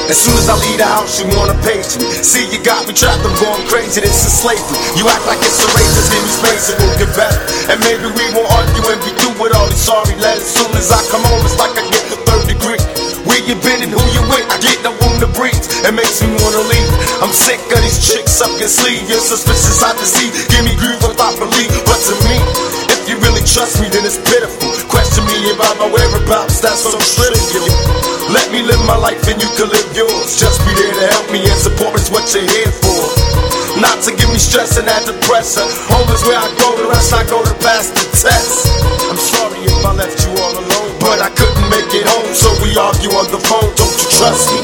As soon as I leave the house, you wanna page me. See, you got me trapped, I'm going crazy, this is slavery. You act like it's a race, just give me space and we'll get better. And maybe we won't argue and be through with all these sorry letters. As soon as I come home, it's like I get the third degree. Where you been and who you with? I get no room to breathe. It makes me wanna leave. I'm sick of these chicks sucking sleeve. You're suspicious, I deceive. Give me grief if I believe. But to me, if you really trust me, then it's pitiful. Question me about my whereabouts, that's so trivial. Let me live my life and you can live yours. Just be there to help me and support is what you're here for. Not to give me stress and add to pressure. Home is where I go, the rest I go to pass the test. I'm sorry if I left you all alone, but I couldn't make it home, so we argue on the phone. Don't you trust me?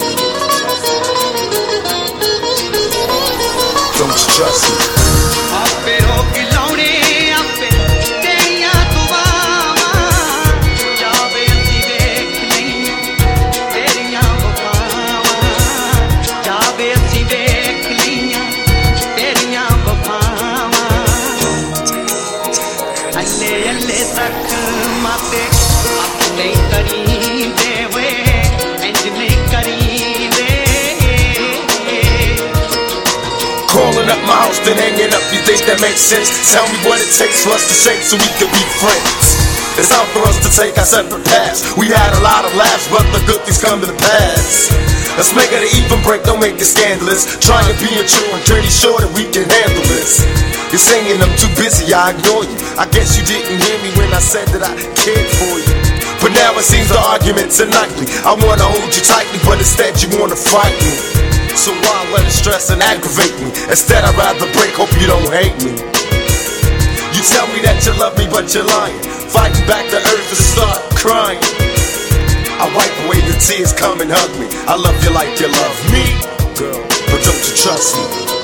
Don't you trust me? Calling up my house, then hanging up, you think that makes sense? Tell me what it takes for us to shake so we can be friends. It's time for us to take our separate paths. We had a lot of laughs, but the good things come to the past. Let's make it an even break, don't make it scandalous. Try and be true and pretty sure that we can handle this. You're saying I'm too busy, I ignore you. I guess you didn't hear me when I said that I cared for you. But now it seems the arguments are nightly. I wanna hold you tightly, but instead you wanna fight me. So why let it stress and aggravate me? Instead I'd rather break, hope you don't hate me. You tell me that you love me, but you're lying. Fighting back the earth to start crying. I wipe away the tears, come and hug me. I love you like you love me, girl, but don't you trust me?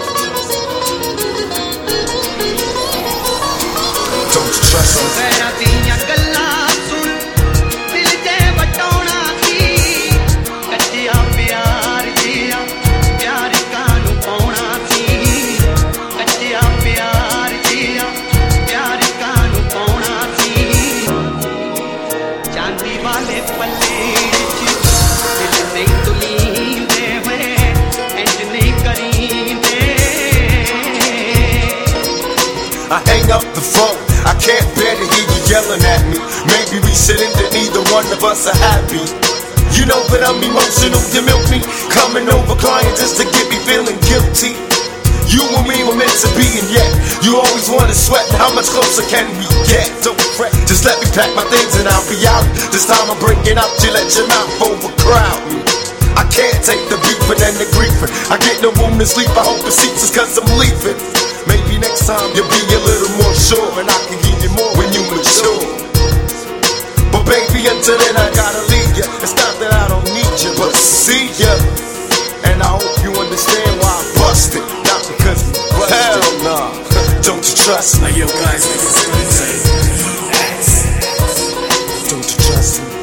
Don't you trust me? I hang up the phone, I can't bear to hear you yelling at me. Maybe we should end it, neither one of us are happy. You know that I'm emotional, you milk me. Coming over crying just to get me feeling guilty. You and me were meant to be, and yet you always wanna sweat. How much closer can we get? Don't fret, just let me pack my things and I'll be out. This time I'm breaking up, you let your mouth overcrowd me. I can't take the beefing and the griefing. I get no room to sleep, I hope it ceases cause I'm leaving. Maybe next time you'll be a little more sure, and I can give you more when you mature. But baby, until then I gotta leave ya. It's not that I don't need you, but see ya. And I hope you understand why I busted, not because you busted. Hell nah, don't you trust me? Yo guys, niggas, don't you trust me?